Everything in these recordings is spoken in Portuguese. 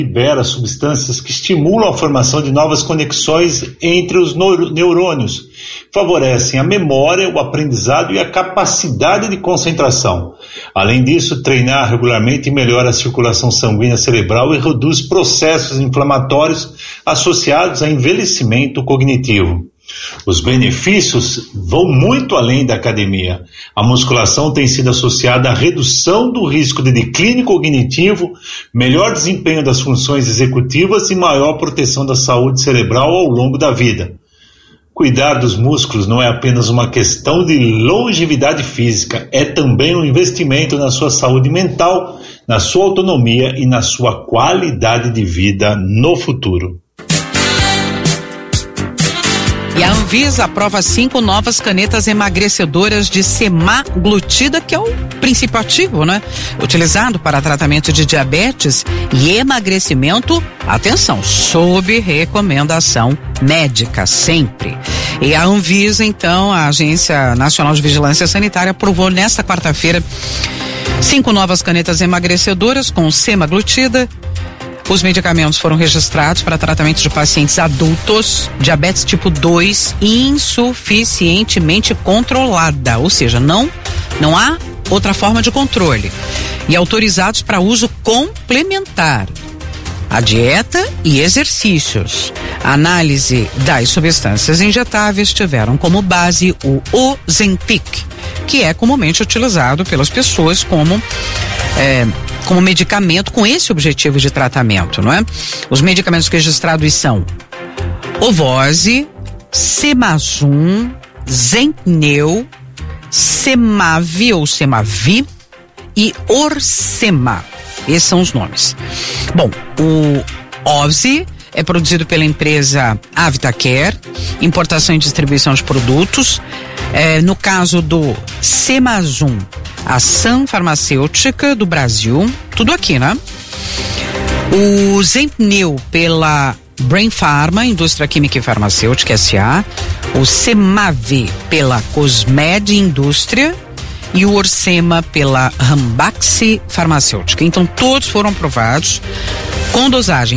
libera substâncias que estimulam a formação de novas conexões entre os neurônios, favorecem a memória, o aprendizado e a capacidade de concentração. Além disso, treinar regularmente melhora a circulação sanguínea cerebral e reduz processos inflamatórios associados a envelhecimento cognitivo. Os benefícios vão muito além da academia. A musculação tem sido associada à redução do risco de declínio cognitivo, melhor desempenho das funções executivas e maior proteção da saúde cerebral ao longo da vida. Cuidar dos músculos não é apenas uma questão de longevidade física, é também um investimento na sua saúde mental, na sua autonomia e na sua qualidade de vida no futuro. E a Anvisa aprova 5 novas canetas emagrecedoras de semaglutida, que é o princípio ativo, né? Utilizado para tratamento de diabetes e emagrecimento, atenção, sob recomendação médica, sempre. E a Anvisa, então, a Agência Nacional de Vigilância Sanitária, aprovou nesta quarta-feira 5 novas canetas emagrecedoras com semaglutida. Os medicamentos foram registrados para tratamento de pacientes adultos, diabetes tipo 2 insuficientemente controlada, ou seja, não há outra forma de controle, e autorizados para uso complementar a dieta e exercícios. A análise das substâncias injetáveis tiveram como base o Ozempic, que é comumente utilizado pelas pessoas como medicamento com esse objetivo de tratamento, não é? Os medicamentos registrados são Ovose, Semazum, Zenpneu, Semavi ou Semavi e Orsema. Esses são os nomes. Bom, o Ovose é produzido pela empresa Avitacare, importação e distribuição de produtos. No caso do Semazum, a Sun Farmacêutica do Brasil, tudo aqui, né? O Zenpneu pela Brain Pharma, Indústria Química e Farmacêutica S.A., o Semavi pela Cosmed Indústria e o Orsema pela Ranbaxy Farmacêutica. Então, todos foram aprovados com dosagem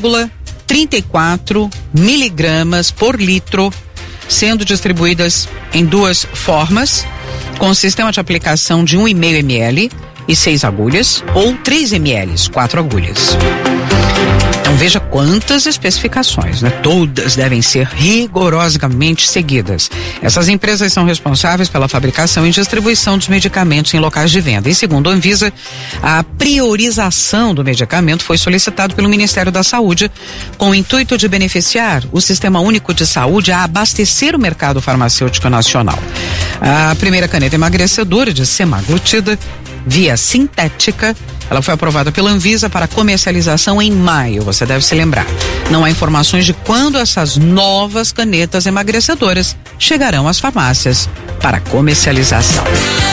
1,34 miligramas por litro, sendo distribuídas em 2 formas, com sistema de aplicação de 1,5 ml e 6 agulhas, ou 3 ml, 4 agulhas. Então veja quantas especificações, né? Todas devem ser rigorosamente seguidas. Essas empresas são responsáveis pela fabricação e distribuição dos medicamentos em locais de venda. E segundo a Anvisa, a priorização do medicamento foi solicitado pelo Ministério da Saúde com o intuito de beneficiar o Sistema Único de Saúde a abastecer o mercado farmacêutico nacional. A primeira caneta emagrecedora de semaglutida via sintética, ela foi aprovada pela Anvisa para comercialização em maio, você deve se lembrar. Não há informações de quando essas novas canetas emagrecedoras chegarão às farmácias para comercialização.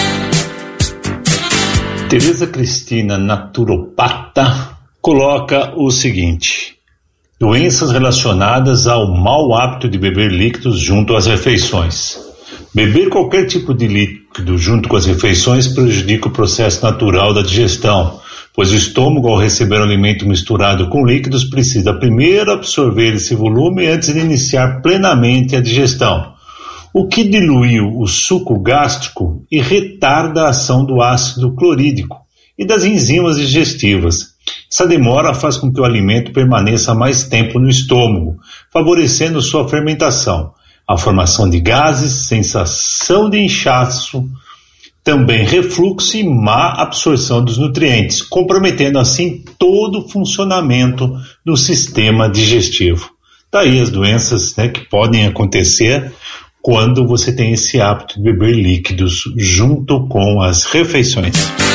Tereza Cristina, naturopata, coloca o seguinte: doenças relacionadas ao mau hábito de beber líquidos junto às refeições. Beber qualquer tipo de líquido junto com as refeições prejudica o processo natural da digestão, pois o estômago, ao receber um alimento misturado com líquidos, precisa primeiro absorver esse volume antes de iniciar plenamente a digestão, o que dilui o suco gástrico e retarda a ação do ácido clorídrico e das enzimas digestivas. Essa demora faz com que o alimento permaneça mais tempo no estômago, favorecendo sua fermentação, a formação de gases, sensação de inchaço, também refluxo e má absorção dos nutrientes, comprometendo assim todo o funcionamento do sistema digestivo. Daí as doenças, né, que podem acontecer quando você tem esse hábito de beber líquidos junto com as refeições.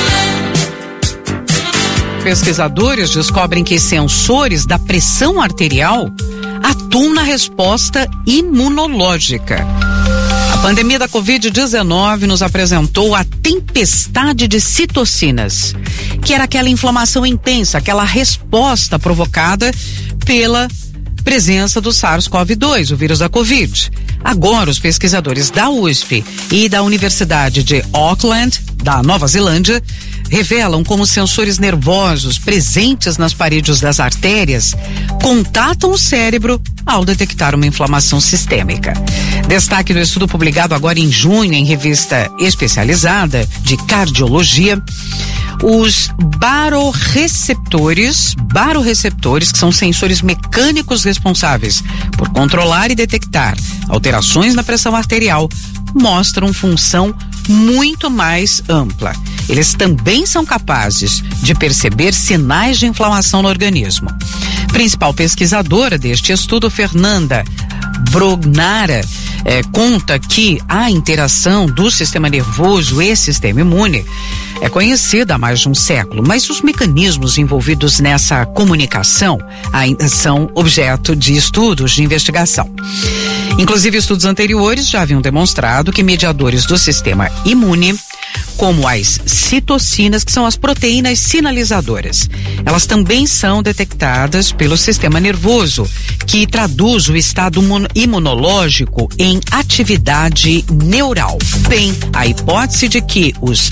Pesquisadores descobrem que sensores da pressão arterial atuam na resposta imunológica. A pandemia da Covid-19 nos apresentou a tempestade de citocinas, que era aquela inflamação intensa, aquela resposta provocada pela presença do SARS-CoV-2, o vírus da Covid. Agora, os pesquisadores da USP e da Universidade de Auckland, da Nova Zelândia, revelam como sensores nervosos presentes nas paredes das artérias contatam o cérebro ao detectar uma inflamação sistêmica. Destaque do estudo publicado agora em junho em revista especializada de cardiologia, os baroreceptores, que são sensores mecânicos responsáveis por controlar e detectar alterações na pressão arterial, mostram função muito mais ampla. Eles também são capazes de perceber sinais de inflamação no organismo. Principal pesquisadora deste estudo, Fernanda Brognara, conta que a interação do sistema nervoso e sistema imune é conhecida há mais de um século, mas os mecanismos envolvidos nessa comunicação ainda são objeto de estudos de investigação. Inclusive, estudos anteriores já haviam demonstrado que mediadores do sistema imune, como as citocinas, que são as proteínas sinalizadoras, elas também são detectadas pelo sistema nervoso, que traduz o estado imunológico em atividade neural. Tem a hipótese de que os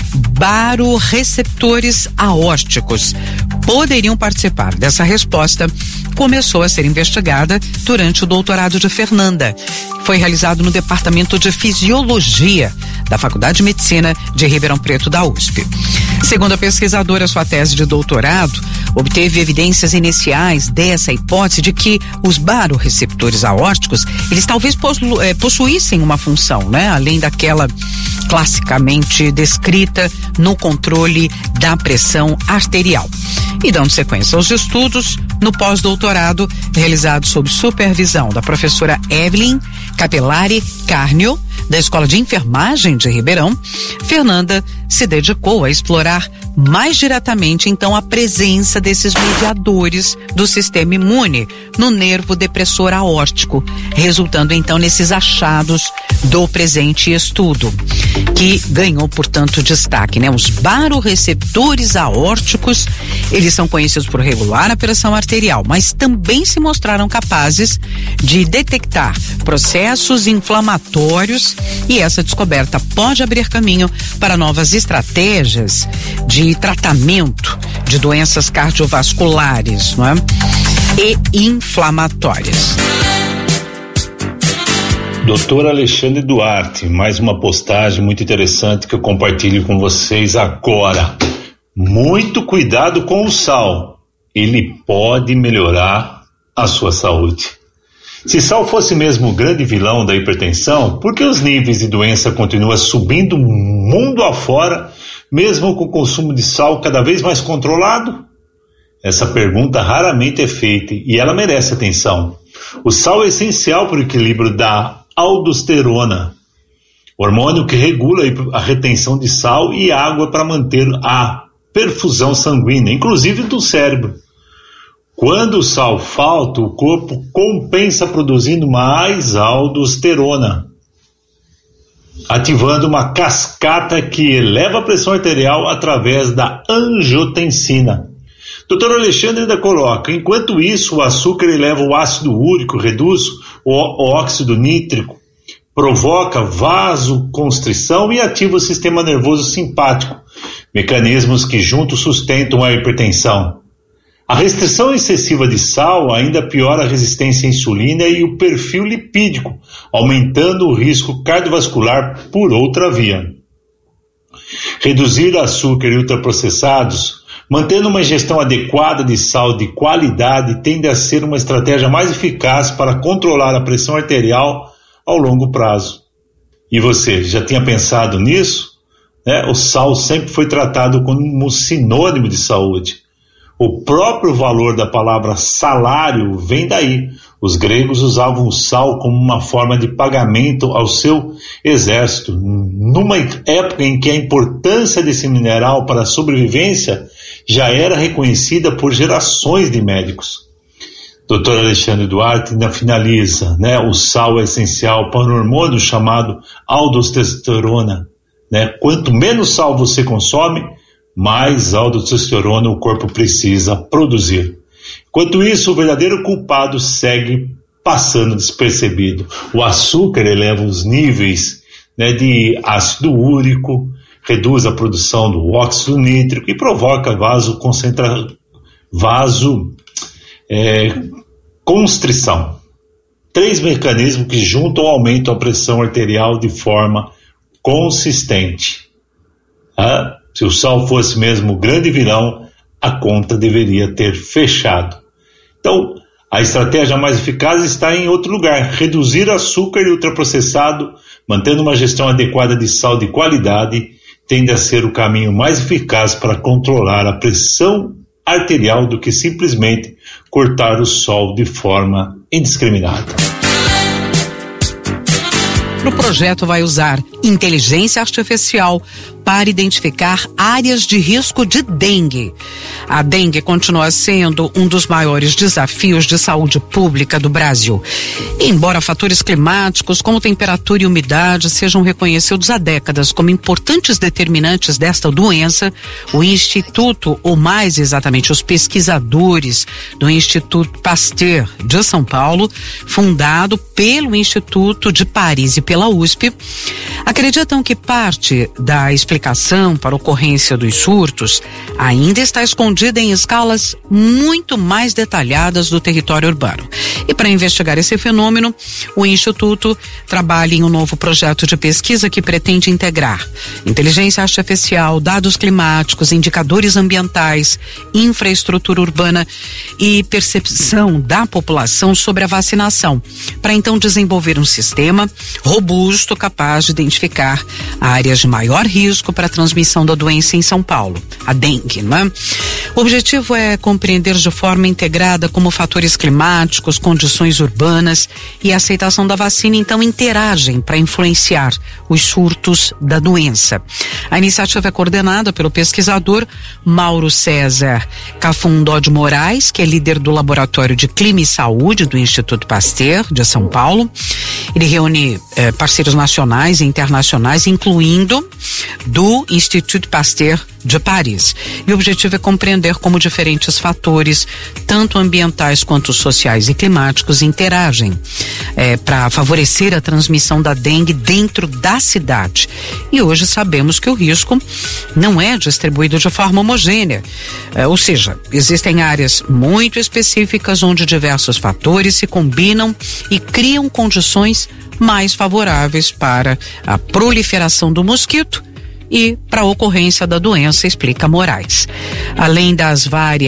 baroreceptores aórticos poderiam participar dessa resposta. Começou a ser investigada durante o doutorado de Fernanda. Foi realizado no Departamento de Fisiologia da Faculdade de Medicina de Ribeirão Preto da USP. Segundo a pesquisadora, sua tese de doutorado obteve evidências iniciais dessa hipótese de que os baroreceptores aórticos, eles talvez possuíssem uma função, né? Além daquela classicamente descrita no controle da pressão arterial. E dando sequência aos estudos, no pós-doutorado realizado sob supervisão da professora Evelyn Capellari Carnio, da Escola de Enfermagem de Ribeirão, Fernanda se dedicou a explorar mais diretamente, então, a presença desses mediadores do sistema imune no nervo depressor aórtico, resultando, então, nesses achados do presente estudo, que ganhou, portanto, destaque, né? Os baroreceptores aórticos, eles são conhecidos por regular a pressão arterial, mas também se mostraram capazes de detectar processos inflamatórios, e essa descoberta pode abrir caminho para novas estratégias de tratamento de doenças cardiovasculares, não é? E inflamatórias. Doutor Alexandre Duarte, mais uma postagem muito interessante que eu compartilho com vocês agora. Muito cuidado com o sal, ele pode melhorar a sua saúde. Se sal fosse mesmo o grande vilão da hipertensão, por que os níveis de doença continuam subindo mundo afora, mesmo com o consumo de sal cada vez mais controlado? Essa pergunta raramente é feita e ela merece atenção. O sal é essencial para o equilíbrio da aldosterona, hormônio que regula a retenção de sal e água para manter a perfusão sanguínea, inclusive do cérebro. Quando o sal falta, o corpo compensa produzindo mais aldosterona, ativando uma cascata que eleva a pressão arterial através da angiotensina. Dr. Alexandre ainda coloca: enquanto isso, o açúcar eleva o ácido úrico, reduz o óxido nítrico, provoca vasoconstrição e ativa o sistema nervoso simpático, mecanismos que juntos sustentam a hipertensão. A restrição excessiva de sal ainda piora a resistência à insulina e o perfil lipídico, aumentando o risco cardiovascular por outra via. Reduzir açúcar e ultraprocessados, mantendo uma ingestão adequada de sal de qualidade, tende a ser uma estratégia mais eficaz para controlar a pressão arterial ao longo prazo. E você, já tinha pensado nisso? O sal sempre foi tratado como sinônimo de saúde. O próprio valor da palavra salário vem daí. Os gregos usavam o sal como uma forma de pagamento ao seu exército, numa época em que a importância desse mineral para a sobrevivência já era reconhecida por gerações de médicos. Dr. Alexandre Duarte ainda finaliza, o sal é essencial para um hormônio chamado aldosterona. Quanto menos sal você consome, mais aldosterona o corpo precisa produzir. Enquanto isso, o verdadeiro culpado segue passando despercebido. O açúcar eleva os níveis de ácido úrico, reduz a produção do óxido nítrico e provoca constrição. 3 mecanismos que juntam aumentam a pressão arterial de forma consistente. Se o sal fosse mesmo o grande vilão, a conta deveria ter fechado. Então, a estratégia mais eficaz está em outro lugar: reduzir açúcar e ultraprocessado, mantendo uma gestão adequada de sal de qualidade, tende a ser o caminho mais eficaz para controlar a pressão arterial do que simplesmente cortar o sol de forma indiscriminada. O projeto vai usar inteligência artificial para identificar áreas de risco de dengue. A dengue continua sendo um dos maiores desafios de saúde pública do Brasil. E embora fatores climáticos como temperatura e umidade sejam reconhecidos há décadas como importantes determinantes desta doença, o Instituto, ou mais exatamente os pesquisadores do Instituto Pasteur de São Paulo, fundado pelo Instituto de Paris e pela USP, acreditam que parte da explicação para a ocorrência dos surtos ainda está escondida em escalas muito mais detalhadas do território urbano. E para investigar esse fenômeno, o Instituto trabalha em um novo projeto de pesquisa que pretende integrar inteligência artificial, dados climáticos, indicadores ambientais, infraestrutura urbana e percepção da população sobre a vacinação, para então desenvolver um sistema robusto capaz de identificar áreas de maior risco para a transmissão da doença em São Paulo, a dengue, não é? O objetivo é compreender de forma integrada como fatores climáticos, condições urbanas e a aceitação da vacina então interagem para influenciar os surtos da doença. A iniciativa é coordenada pelo pesquisador Mauro César Cafundó de Moraes, que é líder do Laboratório de Clima e Saúde do Instituto Pasteur de São Paulo. Ele reúne parceiros nacionais e internacionais, incluindo do Instituto Pasteur de Paris. E o objetivo é compreender como diferentes fatores, tanto ambientais quanto sociais e climáticos, interagem para favorecer a transmissão da dengue dentro da cidade. E hoje sabemos que o risco não é distribuído de forma homogênea. Ou seja, existem áreas muito específicas onde diversos fatores se combinam e criam condições mais favoráveis para a proliferação do mosquito e para a ocorrência da doença, explica Moraes. Além das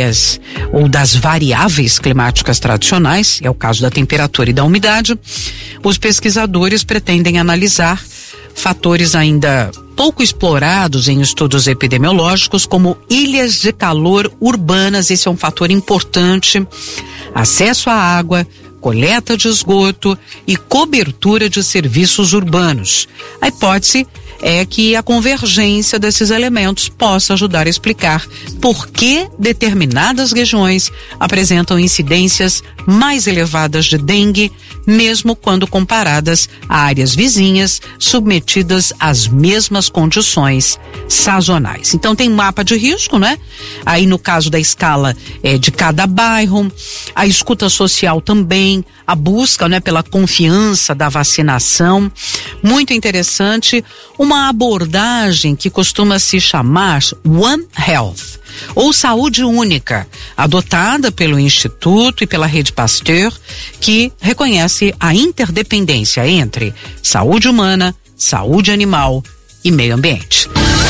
variáveis climáticas tradicionais, é o caso da temperatura e da umidade, os pesquisadores pretendem analisar fatores ainda pouco explorados em estudos epidemiológicos, como ilhas de calor urbanas. Esse é um fator importante: acesso à água, coleta de esgoto e cobertura de serviços urbanos. A hipótese é que a convergência desses elementos possa ajudar a explicar por que determinadas regiões apresentam incidências mais elevadas de dengue, mesmo quando comparadas a áreas vizinhas submetidas às mesmas condições sazonais. Então tem um mapa de risco, né? Aí no caso da escala de cada bairro, a escuta social também, a busca, né, pela confiança da vacinação. Muito interessante, uma abordagem que costuma se chamar One Health, ou saúde única, adotada pelo Instituto e pela Rede Pasteur, que reconhece a interdependência entre saúde humana, saúde animal e meio ambiente.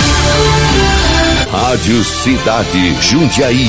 Rádio Cidade Jundiaí.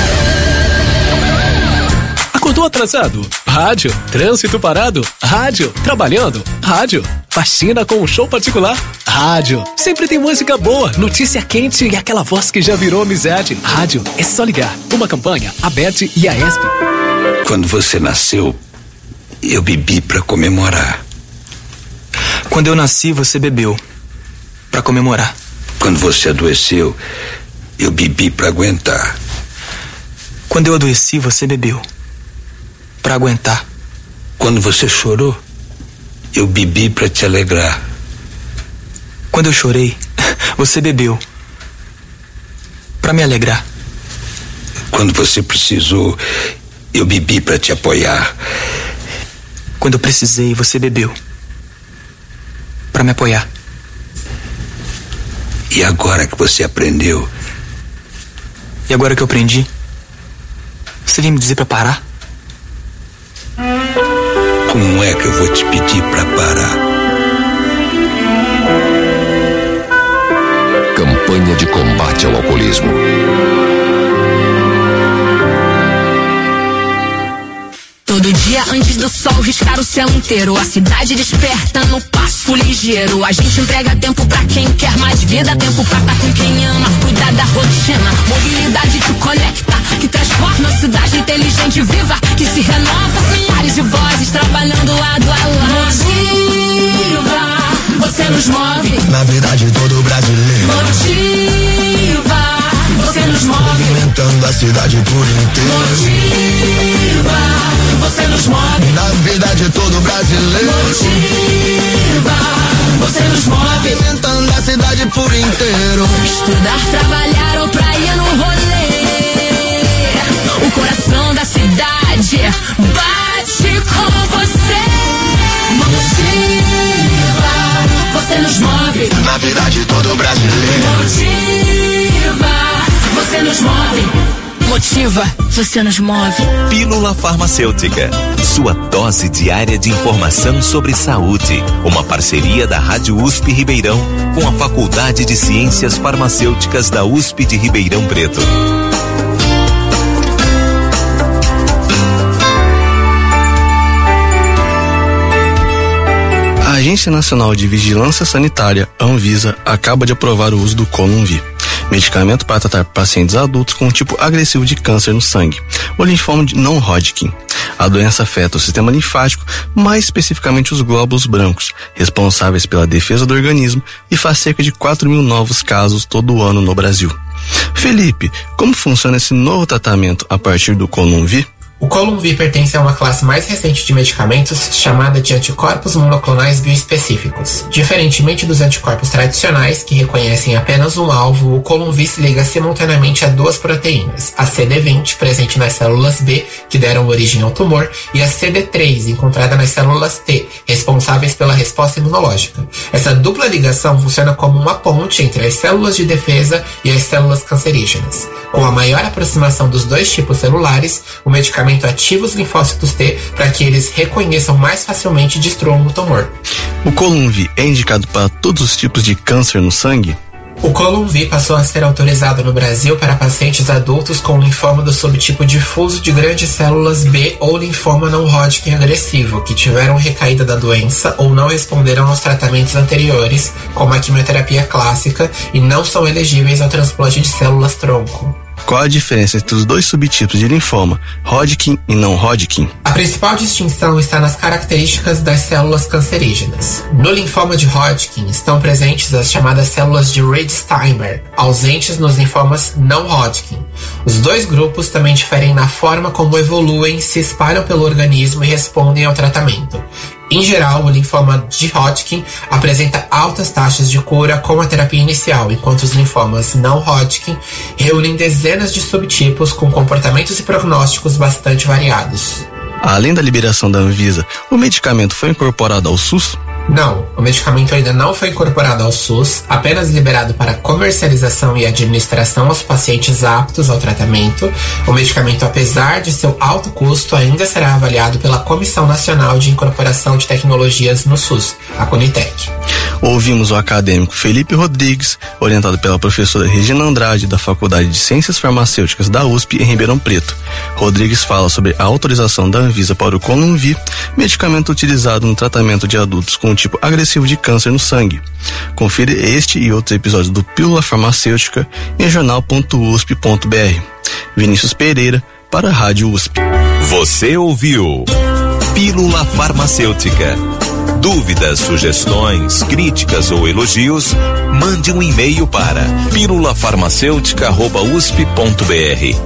Acordou atrasado? Rádio. Trânsito parado? Rádio. Trabalhando? Rádio. Faxina com um show particular? Rádio. Sempre tem música boa, notícia quente e aquela voz que já virou amizade. Rádio. É só ligar. Uma campanha, a Bet e a ESP. Quando você nasceu, eu bebi pra comemorar. Quando eu nasci, você bebeu pra comemorar. Quando você adoeceu, eu bebi pra aguentar. Quando eu adoeci, você bebeu pra aguentar. Quando você chorou, eu bebi pra te alegrar. Quando eu chorei, você bebeu pra me alegrar. Quando você precisou, eu bebi pra te apoiar. Quando eu precisei, você bebeu pra me apoiar. E agora que você aprendeu? E agora que eu aprendi, você vem me dizer pra parar? Como é que eu vou te pedir pra parar? Campanha de combate ao alcoolismo. Todo dia antes do sol riscar o céu inteiro, a cidade desperta no passo ligeiro. A gente entrega tempo pra quem quer mais vida, tempo pra estar com quem ama, cuidar da rotina. Mobilidade que conecta, que transforma a cidade inteligente e viva, que se renova. Milhares de vozes trabalhando lado a lado. Motiva, você nos move. Na verdade todo brasileiro. Motiva, você nos move. Movimentando a cidade por inteiro. Motiva, você nos move. Na verdade todo brasileiro. Motiva, você nos move. Movimentando a cidade por inteiro. Estudar, trabalhar ou pra ir no rolê. O coração da cidade bate com você. Motiva, você nos move. Na verdade todo brasileiro. Motiva, você nos move. Motiva, você nos move. Pílula Farmacêutica, sua dose diária de informação sobre saúde. Uma parceria da Rádio USP Ribeirão com a Faculdade de Ciências Farmacêuticas da USP de Ribeirão Preto. A Agência Nacional de Vigilância Sanitária, Anvisa, acaba de aprovar o uso do Columvi, medicamento para tratar pacientes adultos com um tipo agressivo de câncer no sangue, o linfoma de não-Hodgkin. A doença afeta o sistema linfático, mais especificamente os glóbulos brancos, responsáveis pela defesa do organismo, e faz cerca de 4.000 novos casos todo ano no Brasil. Felipe, como funciona esse novo tratamento a partir do Columvi? O Columvi pertence a uma classe mais recente de medicamentos chamada de anticorpos monoclonais bioespecíficos. Diferentemente dos anticorpos tradicionais, que reconhecem apenas um alvo, o Columvi se liga simultaneamente a duas proteínas, a CD20, presente nas células B, que deram origem ao tumor, e a CD3, encontrada nas células T, responsáveis pela resposta imunológica. Essa dupla ligação funciona como uma ponte entre as células de defesa e as células cancerígenas. Com a maior aproximação dos dois tipos celulares, o medicamento ativa os linfócitos T para que eles reconheçam mais facilmente e destruam o tumor. O Columvi é indicado para todos os tipos de câncer no sangue? O Columvi passou a ser autorizado no Brasil para pacientes adultos com linfoma do subtipo difuso de grandes células B ou linfoma não-Hodgkin agressivo, que tiveram recaída da doença ou não responderam aos tratamentos anteriores, como a quimioterapia clássica, e não são elegíveis ao transplante de células-tronco. Qual a diferença entre os dois subtipos de linfoma, Hodgkin e não-Hodgkin? A principal distinção está nas características das células cancerígenas. No linfoma de Hodgkin estão presentes as chamadas células de Reed-Steinberg, ausentes nos linfomas não-Hodgkin. Os dois grupos também diferem na forma como evoluem, se espalham pelo organismo e respondem ao tratamento. Em geral, o linfoma de Hodgkin apresenta altas taxas de cura com a terapia inicial, enquanto os linfomas não-Hodgkin reúnem dezenas de subtipos com comportamentos e prognósticos bastante variados. Além da liberação da Anvisa, o medicamento foi incorporado ao SUS? Não, o medicamento ainda não foi incorporado ao SUS, apenas liberado para comercialização e administração aos pacientes aptos ao tratamento. O medicamento, apesar de seu alto custo, ainda será avaliado pela Comissão Nacional de Incorporação de Tecnologias no SUS, a Conitec. Ouvimos o acadêmico Felipe Rodrigues, orientado pela professora Regina Andrade, da Faculdade de Ciências Farmacêuticas da USP em Ribeirão Preto. Rodrigues fala sobre a autorização da Anvisa para o Columvi, medicamento utilizado no tratamento de adultos com um tipo agressivo de câncer no sangue. Confira este e outros episódios do Pílula Farmacêutica em jornal.usp.br. Vinícius Pereira, para a Rádio USP. Você ouviu Pílula Farmacêutica. Dúvidas, sugestões, críticas ou elogios, mande um e-mail para pílulafarmacêutica@usp.br.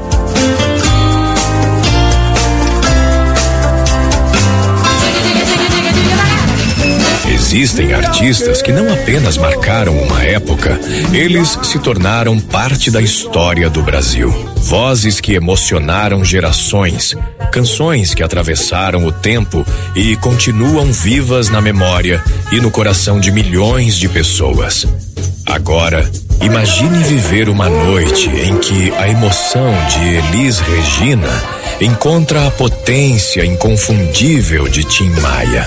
Existem artistas que não apenas marcaram uma época, eles se tornaram parte da história do Brasil. Vozes que emocionaram gerações, canções que atravessaram o tempo e continuam vivas na memória e no coração de milhões de pessoas. Agora, imagine viver uma noite em que a emoção de Elis Regina encontra a potência inconfundível de Tim Maia.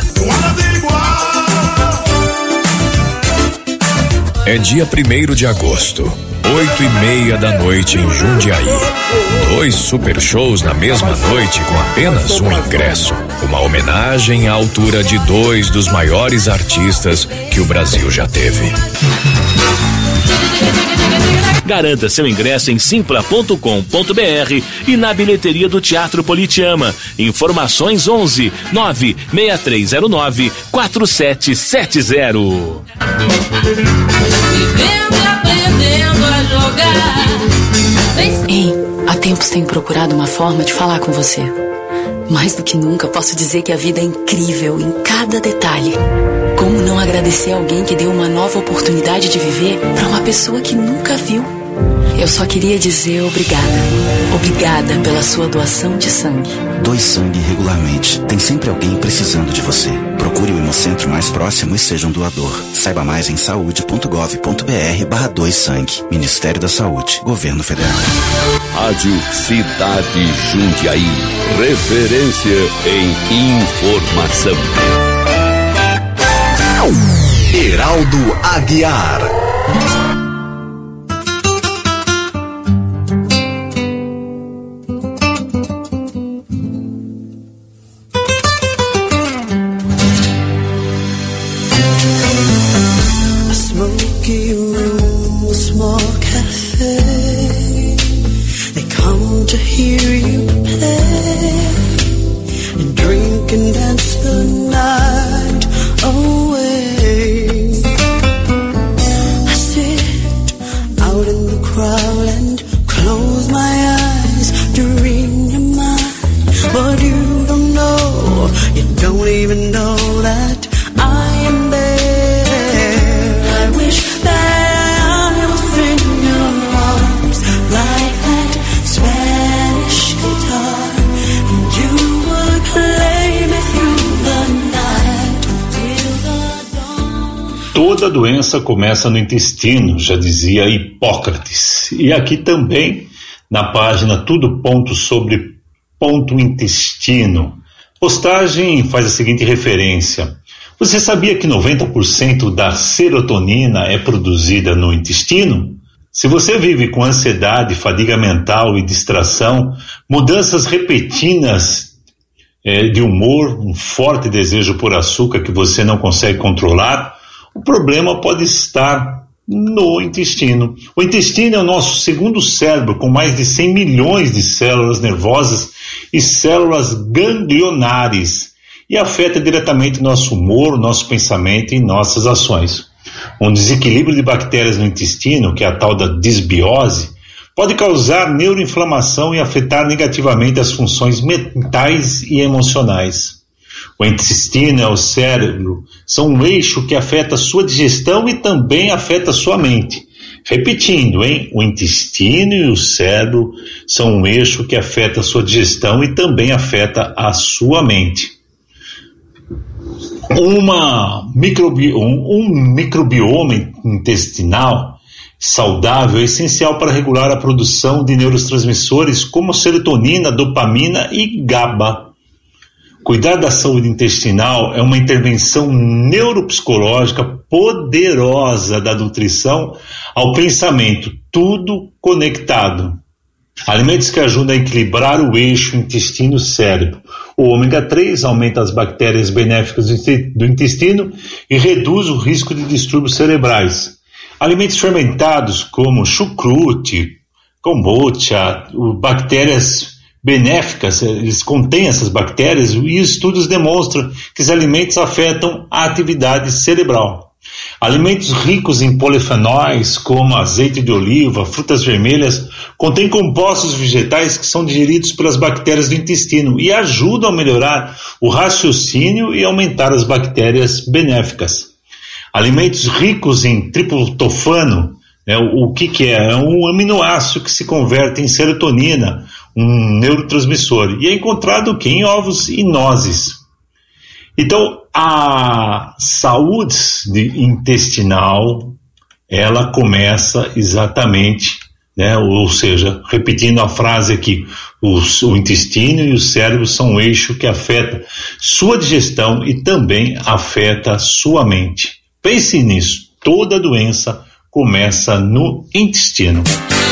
É dia 1º de agosto, 8:30 da noite em Jundiaí. 2 super shows na mesma noite com apenas um ingresso. Uma homenagem à altura de 2 dos maiores artistas que o Brasil já teve. Garanta seu ingresso em simpla.com.br e na bilheteria do Teatro Politeama. Informações 11 96309 4770. Vivendo e aprendendo a jogar. Ei, há tempos tenho procurado uma forma de falar com você. Mais do que nunca, posso dizer que a vida é incrível em cada detalhe. Como não agradecer alguém que deu uma nova oportunidade de viver para uma pessoa que nunca viu? Eu só queria dizer obrigada. Obrigada pela sua doação de sangue. Doe sangue regularmente. Tem sempre alguém precisando de você. Procure o Hemocentro mais próximo e seja um doador. Saiba mais em saude.gov.br/doe sangue. Ministério da Saúde. Governo Federal. Rádio Cidade Jundiaí. Referência em informação. Heraldo Aguiar. Toda doença começa no intestino, já dizia Hipócrates. E aqui também, na página tudo.sobre.intestino, postagem faz a seguinte referência. Você sabia que 90% da serotonina é produzida no intestino? Se você vive com ansiedade, fadiga mental e distração, mudanças repentinas de humor, um forte desejo por açúcar que você não consegue controlar, o problema pode estar no intestino. O intestino é o nosso segundo cérebro, com mais de 100 milhões de células nervosas e células ganglionares, e afeta diretamente nosso humor, nosso pensamento e nossas ações. Um desequilíbrio de bactérias no intestino, que é a tal da disbiose, pode causar neuroinflamação e afetar negativamente as funções mentais e emocionais. O intestino e o cérebro são um eixo que afeta a sua digestão e também afeta a sua mente. Repetindo, o intestino e o cérebro são um eixo que afeta a sua digestão e também afeta a sua mente. Um microbioma intestinal saudável é essencial para regular a produção de neurotransmissores como serotonina, dopamina e GABA. Cuidar da saúde intestinal é uma intervenção neuropsicológica poderosa da nutrição ao pensamento, tudo conectado. Alimentos que ajudam a equilibrar o eixo intestino-cérebro. O ômega 3 aumenta as bactérias benéficas do intestino e reduz o risco de distúrbios cerebrais. Alimentos fermentados como chucrute, kombucha, bactérias benéficas, eles contêm essas bactérias e estudos demonstram que os alimentos afetam a atividade cerebral. Alimentos ricos em polifenóis, como azeite de oliva, frutas vermelhas, contêm compostos vegetais que são digeridos pelas bactérias do intestino e ajudam a melhorar o raciocínio e aumentar as bactérias benéficas. Alimentos ricos em triptofano, o que é? É um aminoácido que se converte em serotonina, um neurotransmissor, e é encontrado em ovos e nozes. Então, a saúde intestinal ela começa exatamente, né, ou seja, repetindo a frase aqui, o intestino e o cérebro são um eixo que afeta sua digestão e também afeta sua mente. Pense nisso, toda doença começa no intestino.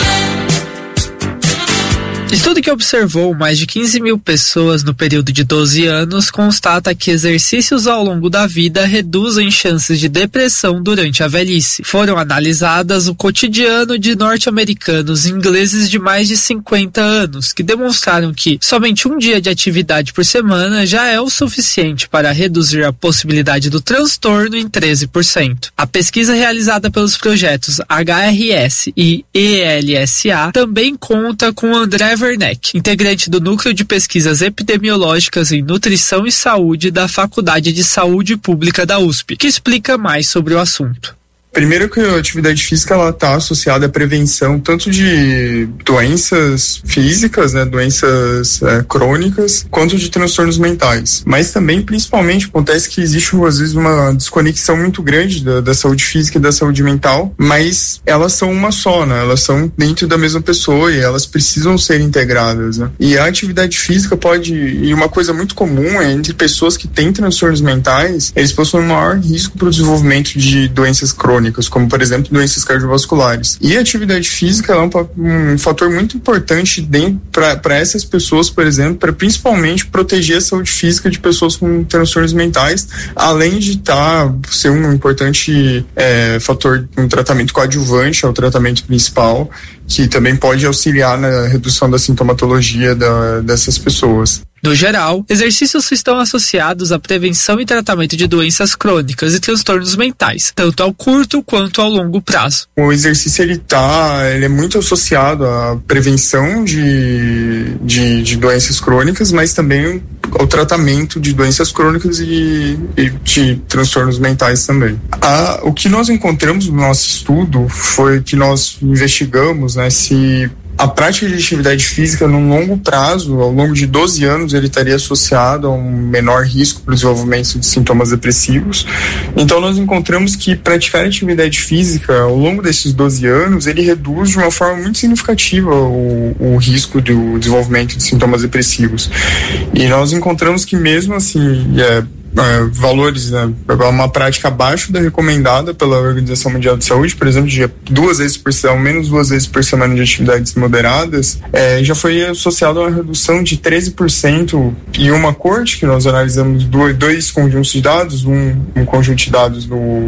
Estudo que observou mais de 15 mil pessoas no período de 12 anos constata que exercícios ao longo da vida reduzem chances de depressão durante a velhice. Foram analisadas o cotidiano de norte-americanos e ingleses de mais de 50 anos, que demonstraram que somente um dia de atividade por semana já é o suficiente para reduzir a possibilidade do transtorno em 13%. A pesquisa realizada pelos projetos HRS e ELSA também conta com André Werneck, integrante do Núcleo de Pesquisas Epidemiológicas em Nutrição e Saúde da Faculdade de Saúde Pública da USP, que explica mais sobre o assunto. Primeiro que a atividade física ela está associada à prevenção tanto de doenças físicas, né, doenças crônicas, quanto de transtornos mentais. Mas também, principalmente, acontece que existe às vezes uma desconexão muito grande da saúde física e da saúde mental, mas elas são uma só, né? Elas são dentro da mesma pessoa e elas precisam ser integradas, né? E a atividade física e uma coisa muito comum é entre pessoas que têm transtornos mentais, eles possuem um maior risco para o desenvolvimento de doenças crônicas, como por exemplo doenças cardiovasculares. E a atividade física é um fator muito importante para essas pessoas, por exemplo, para principalmente proteger a saúde física de pessoas com transtornos mentais, além de ser um importante fator, um tratamento coadjuvante ao tratamento principal, que também pode auxiliar na redução da sintomatologia dessas pessoas. No geral, exercícios estão associados à prevenção e tratamento de doenças crônicas e transtornos mentais, tanto ao curto quanto ao longo prazo. O exercício ele é muito associado à prevenção de doenças crônicas, mas também ao tratamento de doenças crônicas e de transtornos mentais também. O que nós encontramos no nosso estudo foi que nós investigamos, né, se a prática de atividade física no longo prazo, ao longo de 12 anos, ele estaria associado a um menor risco para o desenvolvimento de sintomas depressivos. Então nós encontramos que praticar atividade física ao longo desses 12 anos, ele reduz de uma forma muito significativa o risco do desenvolvimento de sintomas depressivos. E nós encontramos que mesmo assim, valores, né, uma prática abaixo da recomendada pela Organização Mundial de Saúde, por exemplo, de 2 vezes por semana, menos 2 vezes por semana de atividades moderadas, já foi associado a uma redução de 13% em uma corte que nós analisamos dois conjuntos de dados, um conjunto de dados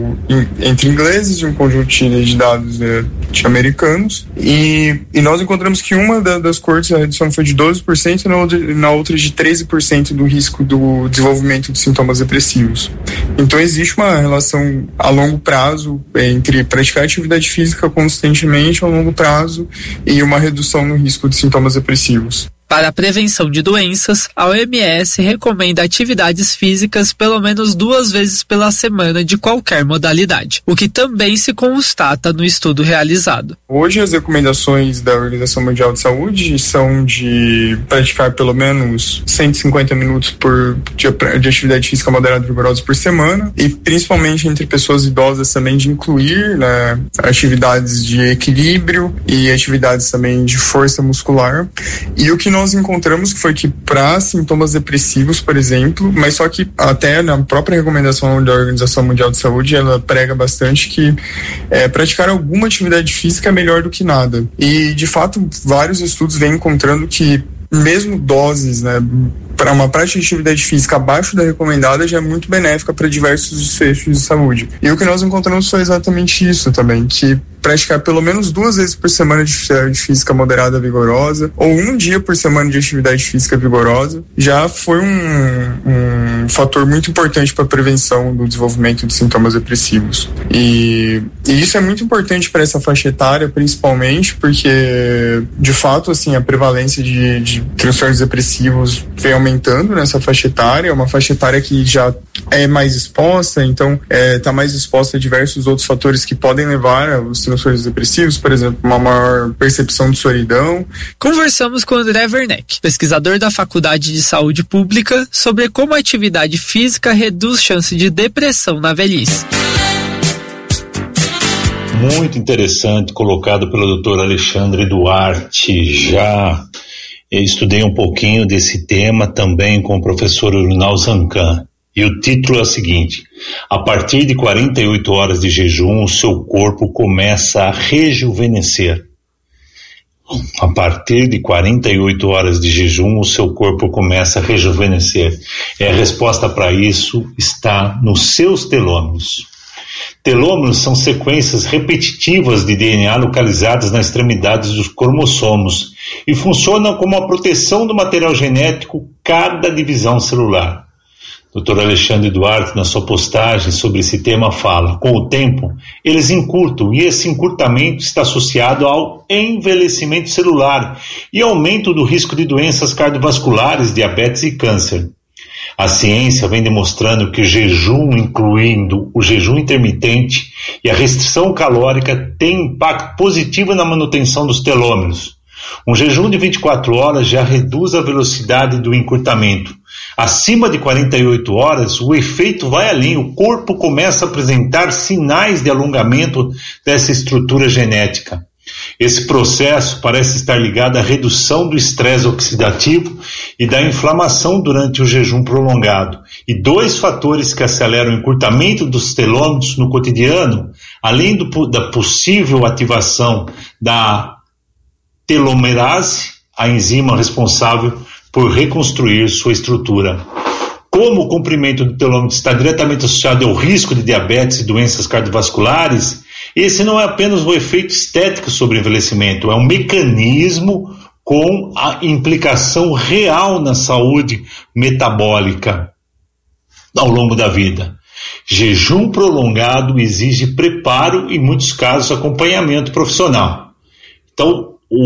entre ingleses e um conjunto de dados de americanos, e nós encontramos que uma das cortes a redução foi de 12% e na outra de 13% do risco do desenvolvimento de sintomas depressivos. Então existe uma relação a longo prazo entre praticar atividade física constantemente a longo prazo e uma redução no risco de sintomas depressivos. Para a prevenção de doenças, a OMS recomenda atividades físicas pelo menos 2 vezes pela semana de qualquer modalidade, o que também se constata no estudo realizado. Hoje as recomendações da Organização Mundial de Saúde são de praticar pelo menos 150 minutos de atividade física moderada e vigorosa por semana, e principalmente entre pessoas idosas também de incluir, né, atividades de equilíbrio e atividades também de força muscular. E o que nós encontramos foi que para sintomas depressivos, por exemplo, mas só que até na própria recomendação da Organização Mundial de Saúde, ela prega bastante que praticar alguma atividade física é melhor do que nada. E, de fato, vários estudos vêm encontrando que mesmo doses, né, para uma prática de atividade física abaixo da recomendada já é muito benéfica para diversos desfechos de saúde. E o que nós encontramos foi exatamente isso também, que praticar pelo menos 2 vezes por semana de atividade física moderada vigorosa, ou 1 dia por semana de atividade física vigorosa, já foi um fator muito importante para a prevenção do desenvolvimento de sintomas depressivos. E isso é muito importante para essa faixa etária, principalmente porque, de fato, assim, a prevalência de transtornos depressivos vem aumentando nessa faixa etária. É uma faixa etária que já é mais exposta, então está mais exposta a diversos outros fatores que podem levar aos transtornos depressivos, por exemplo, uma maior percepção de solidão. Conversamos com André Werneck, pesquisador da Faculdade de Saúde Pública, sobre como a atividade física reduz chance de depressão na velhice. muito interessante colocado pelo Dr. Alexandre Duarte. Já estudei um pouquinho desse tema também com o professor Urinal Zancan. E o título é o seguinte: a partir de 48 horas de jejum, o seu corpo começa a rejuvenescer. A partir de 48 horas de jejum, o seu corpo começa a rejuvenescer. A resposta para isso está nos seus telômeros. Telômeros são sequências repetitivas de DNA localizadas nas extremidades dos cromossomos e funcionam como a proteção do material genético cada divisão celular. Dr. Alexandre Duarte, na sua postagem sobre esse tema, fala: com o tempo, eles encurtam, e esse encurtamento está associado ao envelhecimento celular e aumento do risco de doenças cardiovasculares, diabetes e câncer. A ciência vem demonstrando que o jejum, incluindo o jejum intermitente e a restrição calórica, tem impacto positivo na manutenção dos telômeros. Um jejum de 24 horas já reduz a velocidade do encurtamento. Acima de 48 horas, o efeito vai além. O corpo começa a apresentar sinais de alongamento dessa estrutura genética. Esse processo parece estar ligado à redução do estresse oxidativo e da inflamação durante o jejum prolongado. E dois fatores que aceleram o encurtamento dos telômeros no cotidiano, além da possível ativação da telomerase, a enzima responsável por reconstruir sua estrutura. Como o comprimento do telômero está diretamente associado ao risco de diabetes e doenças cardiovasculares, esse não é apenas um efeito estético sobre o envelhecimento, é um mecanismo com a implicação real na saúde metabólica ao longo da vida. Jejum prolongado exige preparo e, em muitos casos, acompanhamento profissional. Então,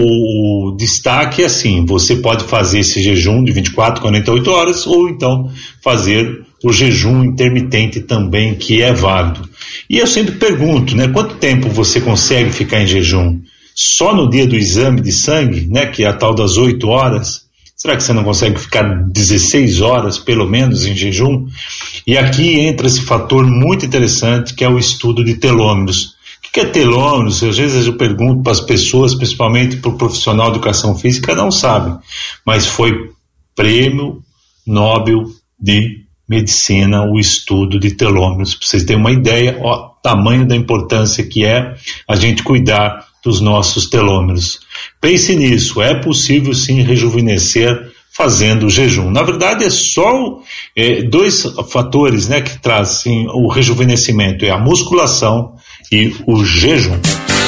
o destaque é assim: você pode fazer esse jejum de 24, 48 horas ou então fazer o jejum intermitente também, que é válido. E eu sempre pergunto, né, quanto tempo você consegue ficar em jejum? Só no dia do exame de sangue, né, que é a tal das 8 horas? Será que você não consegue ficar 16 horas, pelo menos, em jejum? E aqui entra esse fator muito interessante, que é o estudo de telômeros. O que é telômeros? Às vezes eu pergunto para as pessoas, principalmente para o profissional de educação física, não sabe. Mas foi Prêmio Nobel de Medicina o estudo de telômeros. Para vocês terem uma ideia, o tamanho da importância que é a gente cuidar dos nossos telômeros. Pense nisso, é possível sim rejuvenescer fazendo o jejum. Na verdade, é só dois fatores, né, que trazem o rejuvenescimento: é a musculação e o jejum.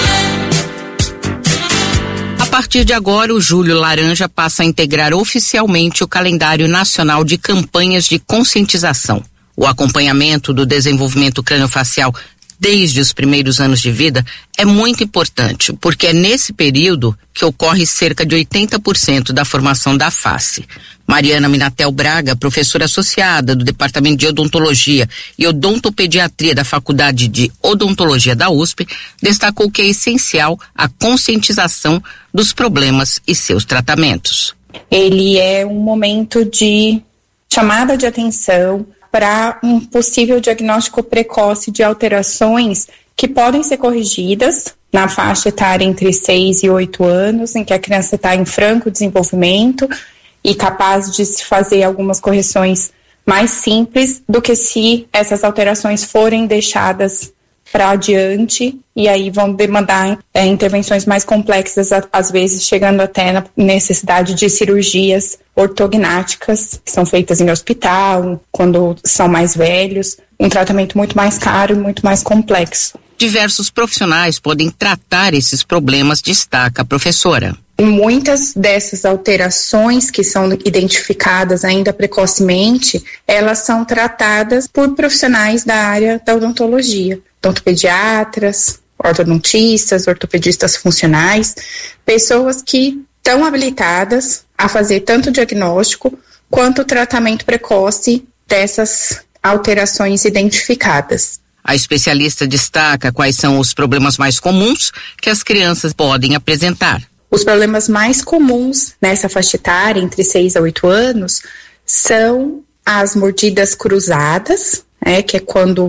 A partir de agora, o Julho Laranja passa a integrar oficialmente o calendário nacional de campanhas de conscientização. O acompanhamento do desenvolvimento craniofacial desde os primeiros anos de vida é muito importante, porque é nesse período que ocorre cerca de 80% da formação da face. Mariana Minatel Braga, professora associada do Departamento de Odontologia e Odontopediatria da Faculdade de Odontologia da USP, destacou que é essencial a conscientização dos problemas e seus tratamentos. Ele é um momento de chamada de atenção para um possível diagnóstico precoce de alterações que podem ser corrigidas na faixa etária entre 6 e 8 anos, em que a criança está em franco desenvolvimento e capaz de se fazer algumas correções mais simples do que se essas alterações forem deixadas para adiante, e aí vão demandar intervenções mais complexas, às vezes chegando até na necessidade de cirurgias ortognáticas, que são feitas em hospital, quando são mais velhos, um tratamento muito mais caro e muito mais complexo. Diversos profissionais podem tratar esses problemas, destaca a professora. Muitas dessas alterações que são identificadas ainda precocemente, elas são tratadas por profissionais da área da odontologia, odontopediatras, ortodontistas, ortopedistas funcionais, pessoas que estão habilitadas a fazer tanto o diagnóstico quanto o tratamento precoce dessas alterações identificadas. A especialista destaca quais são os problemas mais comuns que as crianças podem apresentar. Os problemas mais comuns nessa faixa etária, entre 6 a 8 anos, são as mordidas cruzadas, que é quando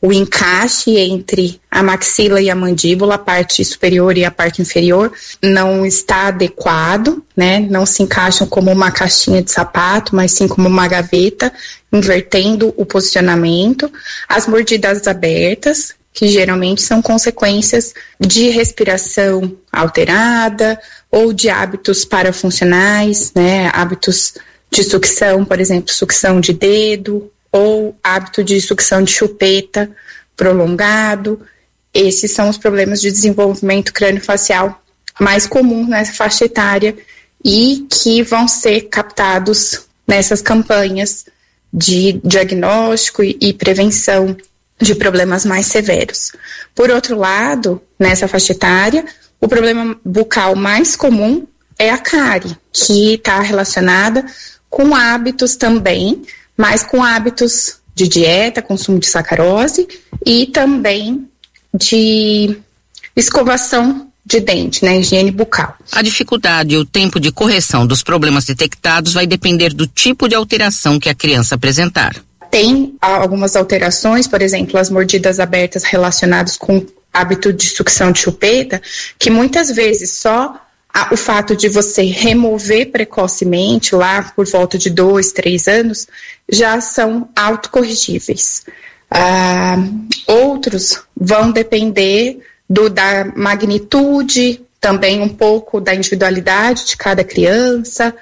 o encaixe entre a maxila e a mandíbula, a parte superior e a parte inferior, não está adequado, né? Não se encaixam como uma caixinha de sapato, mas sim como uma gaveta, invertendo o posicionamento. As mordidas abertas, que geralmente são consequências de respiração alterada ou de hábitos parafuncionais, né? Hábitos de sucção, por exemplo, sucção de dedo, ou hábito de sucção de chupeta prolongado. Esses são os problemas de desenvolvimento crâniofacial mais comuns nessa faixa etária e que vão ser captados nessas campanhas de diagnóstico e prevenção de problemas mais severos. Por outro lado, nessa faixa etária, o problema bucal mais comum é a cárie, que está relacionada com hábitos também, mas com hábitos de dieta, consumo de sacarose e também de escovação de dente, né, higiene bucal. A dificuldade e o tempo de correção dos problemas detectados vai depender do tipo de alteração que a criança apresentar. Tem algumas alterações, por exemplo, as mordidas abertas relacionadas com hábito de sucção de chupeta, que muitas vezes só o fato de você remover precocemente, lá por volta de 2, 3 anos, já são autocorrigíveis. Outros vão depender da magnitude, também um pouco da individualidade de cada criança,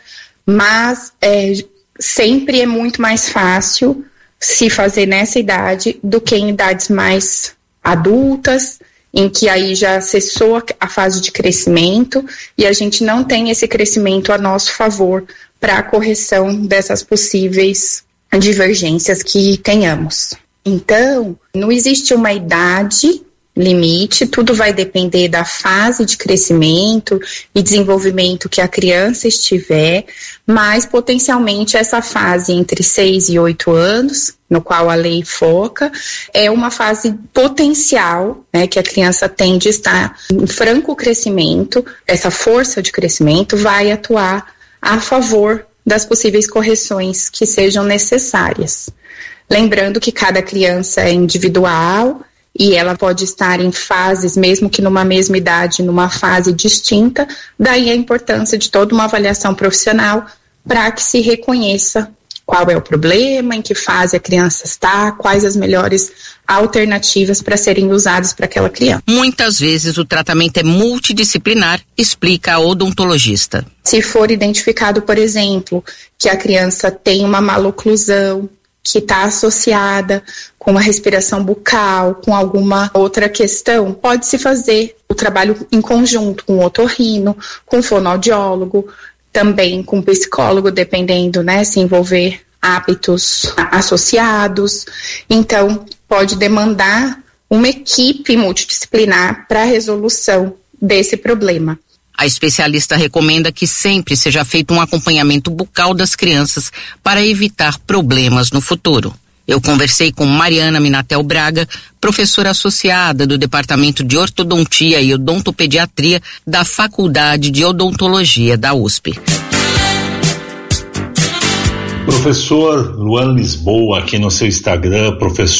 mas sempre é muito mais fácil se fazer nessa idade do que em idades mais adultas, em que aí já cessou a fase de crescimento e a gente não tem esse crescimento a nosso favor para a correção dessas possíveis divergências que tenhamos. Então, não existe uma idade limite, tudo vai depender da fase de crescimento e desenvolvimento que a criança estiver, mas potencialmente essa fase entre 6 e 8 anos, no qual a lei foca, é uma fase potencial, né, que a criança tem de estar em franco crescimento. Essa força de crescimento vai atuar a favor das possíveis correções que sejam necessárias. Lembrando que cada criança é individual e ela pode estar em fases, mesmo que numa mesma idade, numa fase distinta, daí a importância de toda uma avaliação profissional para que se reconheça qual é o problema, em que fase a criança está, quais as melhores alternativas para serem usadas para aquela criança. Muitas vezes o tratamento é multidisciplinar, explica a odontologista. Se for identificado, por exemplo, que a criança tem uma maloclusão, que está associada com a respiração bucal, com alguma outra questão, pode-se fazer o trabalho em conjunto com o otorrino, com o fonoaudiólogo, também com o psicólogo, dependendo, né, se envolver hábitos associados. Então, pode demandar uma equipe multidisciplinar para a resolução desse problema. A especialista recomenda que sempre seja feito um acompanhamento bucal das crianças para evitar problemas no futuro. Eu conversei com Mariana Minatel Braga, professora associada do Departamento de Ortodontia e Odontopediatria da Faculdade de Odontologia da USP. Professor Luan Lisboa, aqui no seu Instagram,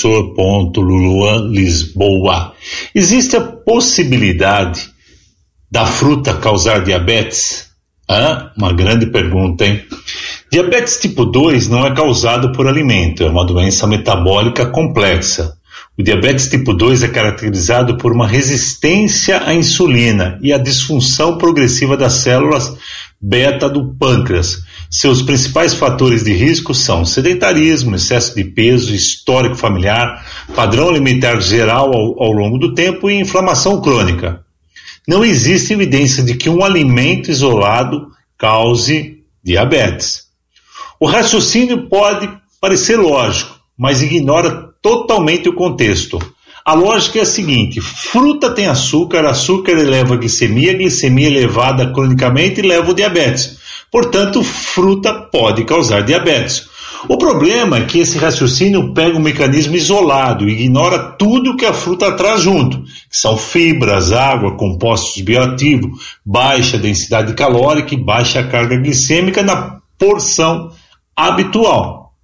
professor.luanlisboa. Existe a possibilidade da fruta causar diabetes? Uma grande pergunta, hein? Diabetes tipo 2 não é causado por alimento, é uma doença metabólica complexa. O diabetes tipo 2 é caracterizado por uma resistência à insulina e a disfunção progressiva das células beta do pâncreas. Seus principais fatores de risco são sedentarismo, excesso de peso, histórico familiar, padrão alimentar geral ao longo do tempo e inflamação crônica. Não existe evidência de que um alimento isolado cause diabetes. O raciocínio pode parecer lógico, mas ignora totalmente o contexto. A lógica é a seguinte: fruta tem açúcar, açúcar eleva a glicemia elevada cronicamente leva o diabetes. Portanto, fruta pode causar diabetes. O problema é que esse raciocínio pega um mecanismo isolado e ignora tudo que a fruta traz junto, que são fibras, água, compostos bioativos, baixa densidade calórica e baixa carga glicêmica na porção habitual.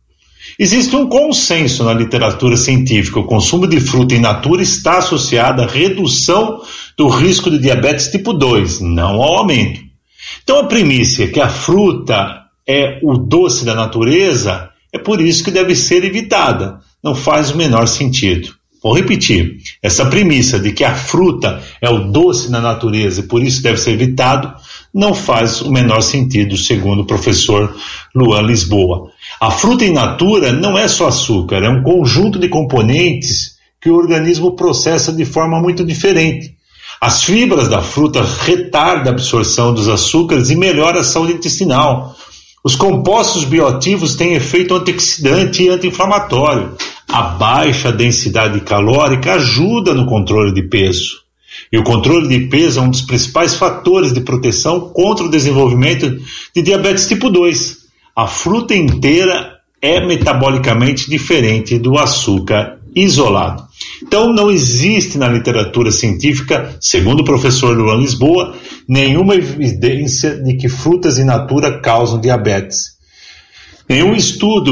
Existe um consenso na literatura científica: o consumo de fruta in natura está associado à redução do risco de diabetes tipo 2, não ao aumento. Então a premissa é que a fruta é o doce da natureza, é por isso que deve ser evitada. Não faz o menor sentido. Vou repetir, essa premissa de que a fruta é o doce da natureza e por isso deve ser evitado, não faz o menor sentido, segundo o professor Luan Lisboa. A fruta in natura não é só açúcar, é um conjunto de componentes que o organismo processa de forma muito diferente. As fibras da fruta retardam a absorção dos açúcares e melhoram a saúde intestinal. Os compostos bioativos têm efeito antioxidante e anti-inflamatório. A baixa densidade calórica ajuda no controle de peso. E o controle de peso é um dos principais fatores de proteção contra o desenvolvimento de diabetes tipo 2. A fruta inteira é metabolicamente diferente do açúcar isolado. Então não existe na literatura científica, segundo o professor Luan Lisboa, nenhuma evidência de que frutas in natura causam diabetes. Nenhum estudo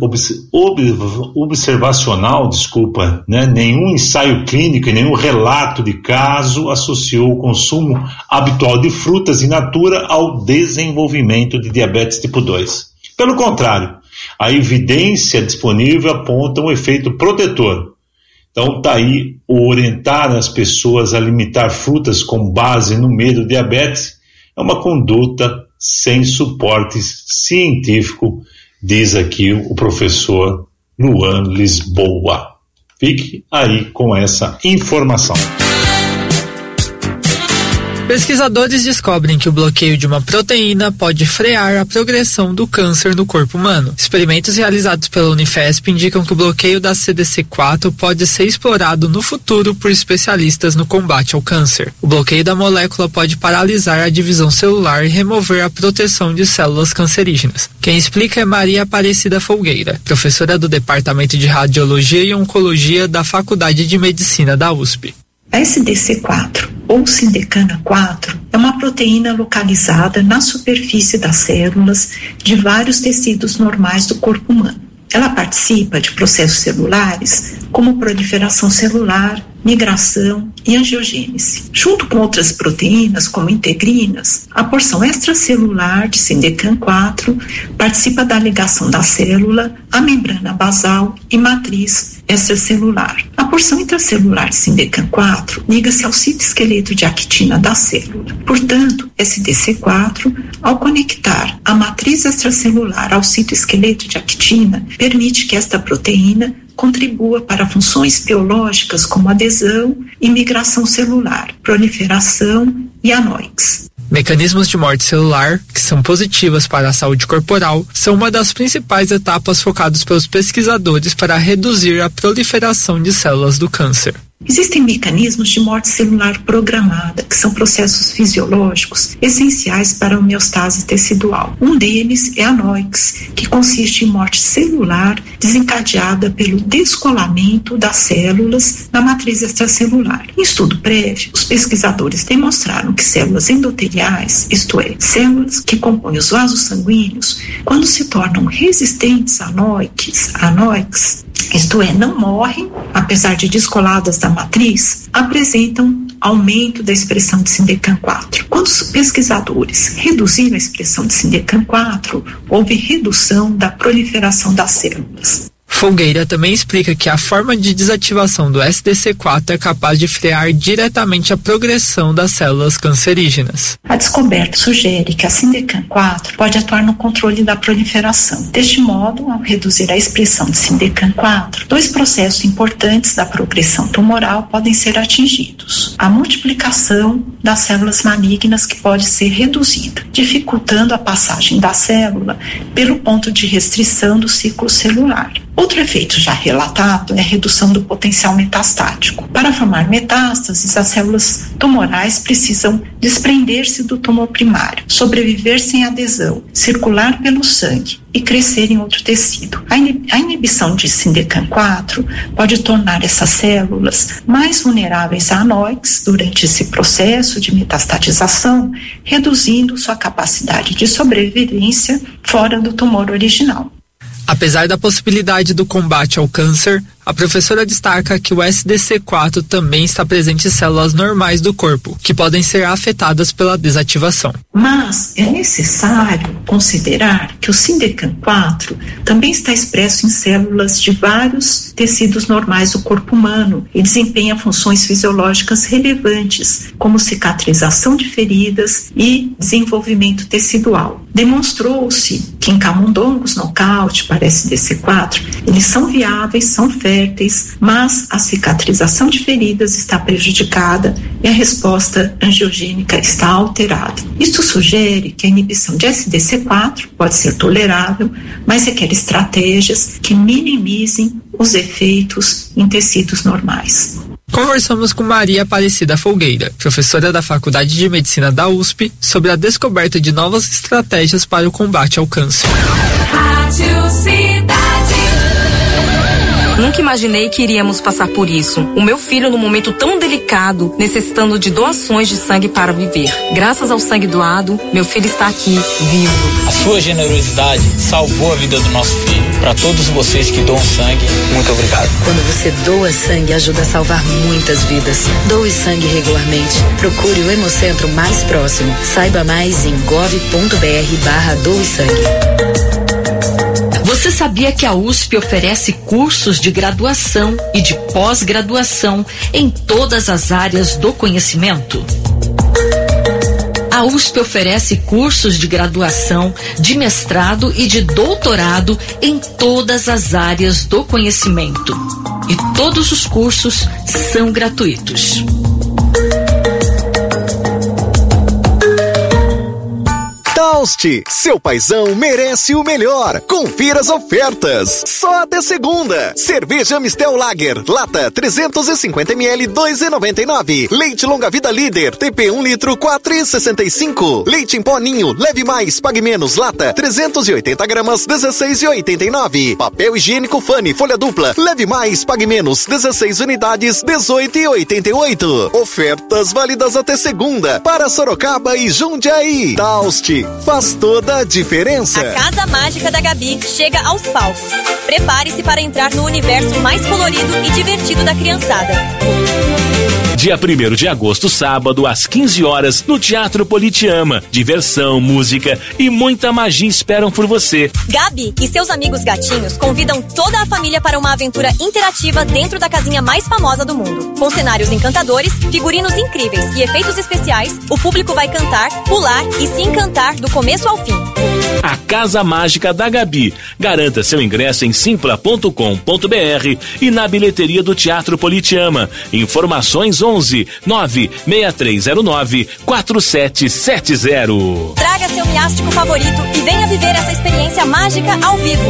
observacional, nenhum ensaio clínico e nenhum relato de caso associou o consumo habitual de frutas in natura ao desenvolvimento de diabetes tipo 2. Pelo contrário, a evidência disponível aponta um efeito protetor. Então está aí o orientar as pessoas a limitar frutas com base no medo do diabetes é uma conduta sem suporte científico, diz aqui o professor Luan Lisboa. Fique aí com essa informação. Pesquisadores descobrem que o bloqueio de uma proteína pode frear a progressão do câncer no corpo humano. Experimentos realizados pela Unifesp indicam que o bloqueio da CDC4 pode ser explorado no futuro por especialistas no combate ao câncer. O bloqueio da molécula pode paralisar a divisão celular e remover a proteção de células cancerígenas. Quem explica é Maria Aparecida Folgueira, professora do Departamento de Radiologia e Oncologia da Faculdade de Medicina da USP. A SDC4, ou Sindecana4, é uma proteína localizada na superfície das células de vários tecidos normais do corpo humano. Ela participa de processos celulares como proliferação celular, migração e angiogênese. Junto com outras proteínas, como integrinas, a porção extracelular de Sindecan4 participa da ligação da célula à membrana basal e matriz extracelular. A porção intracelular de Sindecan4 liga-se ao citoesqueleto de actina da célula. Portanto, SDC4, ao conectar a matriz extracelular ao citoesqueleto de actina, permite que esta proteína contribua para funções biológicas como adesão e migração celular, proliferação e anóix. Mecanismos de morte celular, que são positivas para a saúde corporal, são uma das principais etapas focadas pelos pesquisadores para reduzir a proliferação de células do câncer. Existem mecanismos de morte celular programada, que são processos fisiológicos essenciais para a homeostase tecidual. Um deles é a anóix, que consiste em morte celular desencadeada pelo descolamento das células na matriz extracelular. Em estudo prévio, os pesquisadores demonstraram que células endoteliais, isto é, células que compõem os vasos sanguíneos, quando se tornam resistentes a anóix, isto é, não morrem, apesar de descoladas da matriz, apresentam aumento da expressão de Sindecan4. Quando os pesquisadores reduziram a expressão de Sindecan4, houve redução da proliferação das células. Folgueira também explica que a forma de desativação do SDC4 é capaz de frear diretamente a progressão das células cancerígenas. A descoberta sugere que a Sindecan4 pode atuar no controle da proliferação. Deste modo, ao reduzir a expressão de Sindecan4, dois processos importantes da progressão tumoral podem ser atingidos. A multiplicação das células malignas, que pode ser reduzida, dificultando a passagem da célula pelo ponto de restrição do ciclo celular. Outro efeito já relatado é a redução do potencial metastático. Para formar metástases, as células tumorais precisam desprender-se do tumor primário, sobreviver sem adesão, circular pelo sangue e crescer em outro tecido. A inibição de Sindecan4 pode tornar essas células mais vulneráveis a anóix durante esse processo de metastatização, reduzindo sua capacidade de sobrevivência fora do tumor original. Apesar da possibilidade do combate ao câncer, a professora destaca que o SDC4 também está presente em células normais do corpo, que podem ser afetadas pela desativação. Mas é necessário considerar que o SINDECAN4 também está expresso em células de vários tecidos normais do corpo humano e desempenha funções fisiológicas relevantes, como cicatrização de feridas e desenvolvimento tecidual. Demonstrou-se que em camundongos nocaute para SDC4, eles são viáveis, são férteis, mas a cicatrização de feridas está prejudicada e a resposta angiogênica está alterada. Isto sugere que a inibição de SDC4 pode ser tolerável, mas requer estratégias que minimizem os efeitos em tecidos normais. Conversamos com Maria Aparecida Folgueira, professora da Faculdade de Medicina da USP, sobre a descoberta de novas estratégias para o combate ao câncer. Rádio Cidade. Nunca imaginei que iríamos passar por isso. O meu filho, num momento tão delicado, necessitando de doações de sangue para viver. Graças ao sangue doado, meu filho está aqui, vivo. A sua generosidade salvou a vida do nosso filho. Para todos vocês que doam sangue, muito obrigado. Quando você doa sangue, ajuda a salvar muitas vidas. Doe sangue regularmente. Procure o Hemocentro mais próximo. Saiba mais em gov.br/doe-sangue. Você sabia que a USP oferece cursos de graduação e de pós-graduação em todas as áreas do conhecimento? A USP oferece cursos de graduação, de mestrado e de doutorado em todas as áreas do conhecimento. E todos os cursos são gratuitos. Taust, seu paizão merece o melhor. Confira as ofertas. Só até segunda. Cerveja Mistel Lager, lata 350ml, 2,99. Leite Longa Vida Líder, TP 1 litro, 4,65. Leite em pó Ninho, leve mais, pague menos, lata 380 gramas, 16,89. Papel higiênico Fani, folha dupla, leve mais, pague menos, 16 unidades, 18,88. Ofertas válidas até segunda para Sorocaba e Jundiaí. Taust, faz toda a diferença. A Casa Mágica da Gabi chega aos palcos. Prepare-se para entrar no universo mais colorido e divertido da criançada. Dia 1º de agosto, sábado, às 15 horas, no Teatro Politeama. Diversão, música e muita magia esperam por você. Gabi e seus amigos gatinhos convidam toda a família para uma aventura interativa dentro da casinha mais famosa do mundo. Com cenários encantadores, figurinos incríveis e efeitos especiais, o público vai cantar, pular e se encantar do começo ao fim. A Casa Mágica da Gabi. Garanta seu ingresso em simpla.com.br e na bilheteria do Teatro Politeama. Informações 11 96309 4770. Traga seu miástico favorito e venha viver essa experiência mágica ao vivo.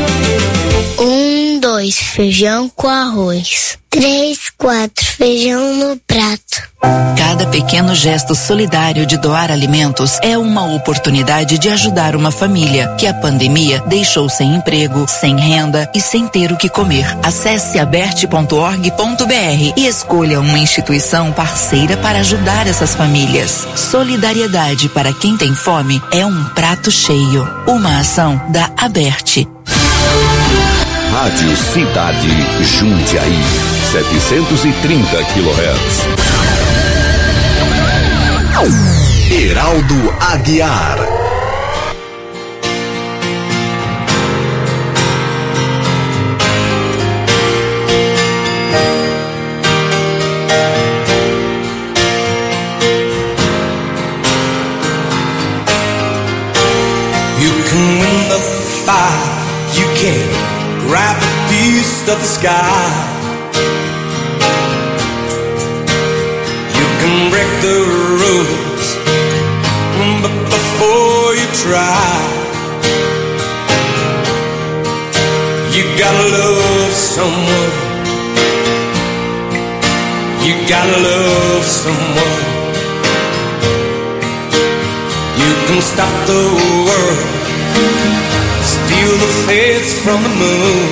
1, 2, feijão com arroz. 3, 4, feijão no prato. Cada pequeno gesto solidário de doar alimentos é uma oportunidade de ajudar uma família que a pandemia deixou sem emprego, sem renda e sem ter o que comer. Acesse aberte.org.br e escolha uma instituição parceira para ajudar essas famílias. Solidariedade para quem tem fome é um prato cheio. Uma ação da Aberte. Rádio Cidade Jundiaí, 730 kHz. Heraldo Aguiar. You can win the fight, you can grab a piece of the sky. You can break the rules, but before you try, you gotta love someone. You gotta love someone. You can stop the world, steal the fates from the moon.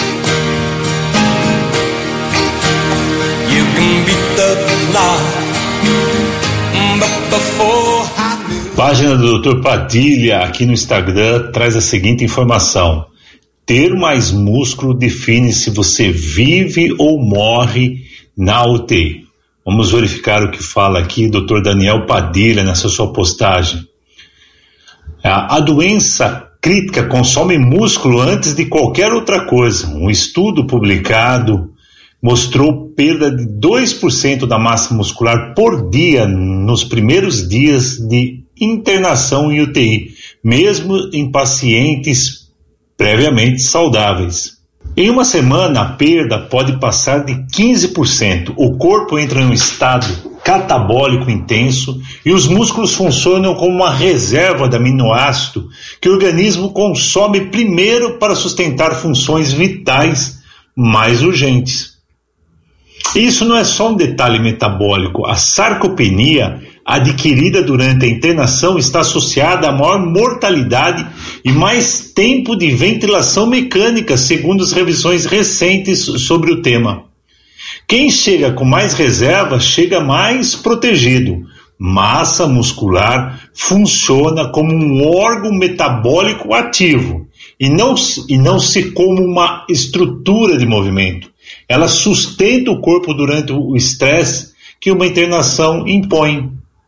You can beat the clock, but before Página do Dr. Padilha aqui no Instagram traz a seguinte informação. Ter mais músculo define se você vive ou morre na UTI. Vamos verificar o que fala aqui o Dr. Daniel Padilha nessa sua postagem. A doença crítica consome músculo antes de qualquer outra coisa. Um estudo publicado mostrou perda de 2% da massa muscular por dia nos primeiros dias de internação em UTI, mesmo em pacientes previamente saudáveis. Em uma semana, a perda pode passar de 15%. O corpo entra em um estado catabólico intenso e os músculos funcionam como uma reserva de aminoácido que o organismo consome primeiro para sustentar funções vitais mais urgentes. Isso não é só um detalhe metabólico. A sarcopenia adquirida durante a internação está associada a maior mortalidade e mais tempo de ventilação mecânica, segundo as revisões recentes sobre o tema. Quem chega com mais reserva chega mais protegido. Massa muscular funciona como um órgão metabólico ativo e não se como uma estrutura de movimento. Ela sustenta o corpo durante o estresse que uma internação impõe.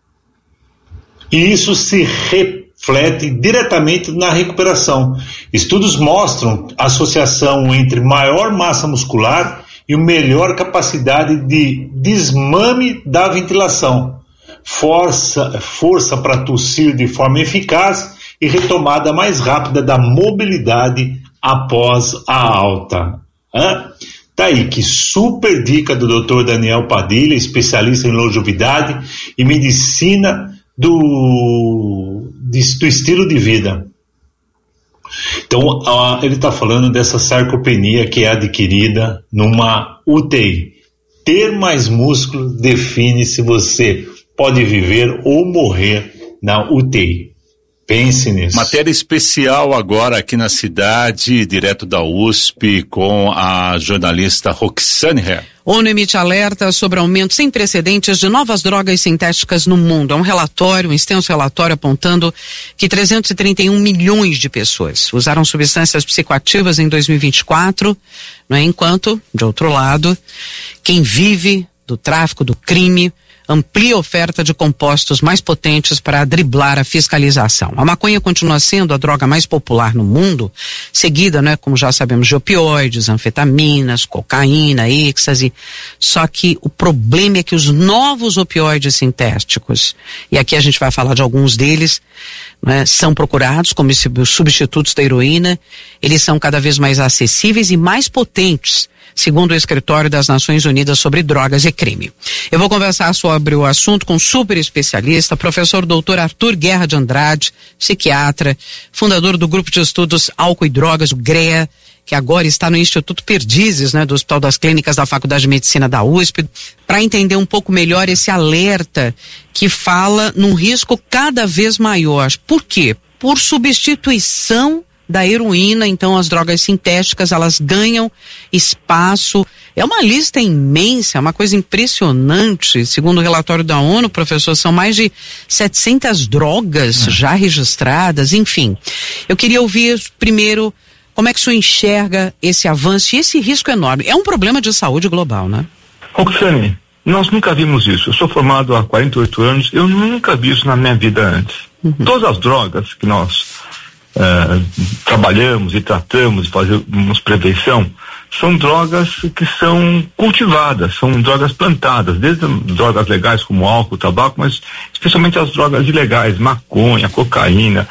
E isso se reflete diretamente na recuperação. Estudos mostram associação entre maior massa muscular e uma melhor capacidade de desmame da ventilação, força para tossir de forma eficaz e retomada mais rápida da mobilidade após a alta. Tá aí, que super dica do Dr. Daniel Padilha, especialista em longevidade e medicina do estilo de vida. Então, ele está falando dessa sarcopenia que é adquirida numa UTI. Ter mais músculo define se você pode viver ou morrer na UTI. Pense nisso. Matéria especial agora aqui na cidade, direto da USP, com a jornalista Roxane Herr. ONU emite alerta sobre aumento sem precedentes de novas drogas sintéticas no mundo. É um extenso relatório apontando que 331 milhões de pessoas usaram substâncias psicoativas em 2024, não é? Enquanto, de outro lado, quem vive do tráfico, do crime, amplia a oferta de compostos mais potentes para driblar a fiscalização. A maconha continua sendo a droga mais popular no mundo, seguida, né, como já sabemos, de opioides, anfetaminas, cocaína, êxtase. Só que o problema é que os novos opioides sintéticos, e aqui a gente vai falar de alguns deles, né, são procurados como substitutos da heroína. Eles são cada vez mais acessíveis e mais potentes, segundo o Escritório das Nações Unidas sobre Drogas e Crime. Eu vou conversar sobre o assunto com um super especialista, professor Dr. Arthur Guerra de Andrade, psiquiatra, fundador do Grupo de Estudos Álcool e Drogas, o GREA, que agora está no Instituto Perdizes, né, do Hospital das Clínicas da Faculdade de Medicina da USP, para entender um pouco melhor esse alerta que fala num risco cada vez maior. Por quê? Por substituição da heroína. Então as drogas sintéticas, elas ganham espaço. É uma lista imensa, é uma coisa impressionante. Segundo o relatório da ONU, professor, são mais de 700 drogas já registradas, enfim. Eu queria ouvir primeiro como é que o senhor enxerga esse avanço e esse risco enorme. É um problema de saúde global, né? Roxane, nós nunca vimos isso. Eu sou formado há 48 anos, eu nunca vi isso na minha vida antes. Todas as drogas que nós trabalhamos e tratamos, fazemos prevenção, são drogas que são cultivadas, são drogas plantadas, desde drogas legais como álcool, tabaco, mas especialmente as drogas ilegais, maconha, cocaína,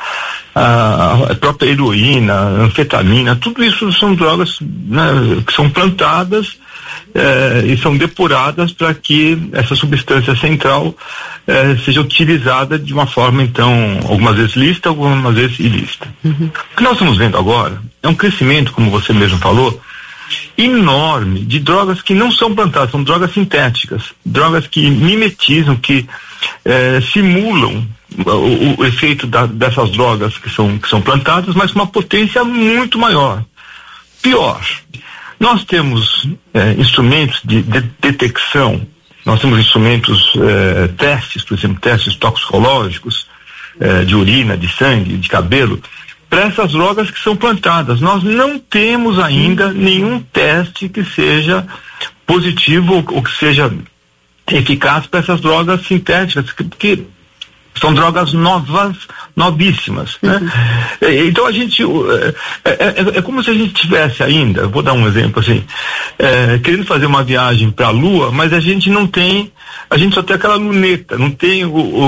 a própria heroína, anfetamina, tudo isso são drogas, né, que são plantadas e são depuradas para que essa substância central seja utilizada de uma forma, então, algumas vezes lícita, algumas vezes ilícita. O que nós estamos vendo agora é um crescimento, como você mesmo falou, enorme de drogas que não são plantadas, são drogas sintéticas, drogas que mimetizam, que simulam o efeito dessas drogas que são plantadas, mas com uma potência muito maior. Pior, nós temos instrumentos de detecção, nós temos instrumentos, testes, por exemplo, testes toxicológicos, de urina, de sangue, de cabelo, para essas drogas que são plantadas. Nós não temos ainda nenhum teste que seja positivo ou que seja eficaz para essas drogas sintéticas, que são drogas novíssimas, né? Então a gente é como se a gente tivesse ainda, eu vou dar um exemplo assim, querendo fazer uma viagem para a Lua, mas a gente não tem, a gente só tem aquela luneta, não tem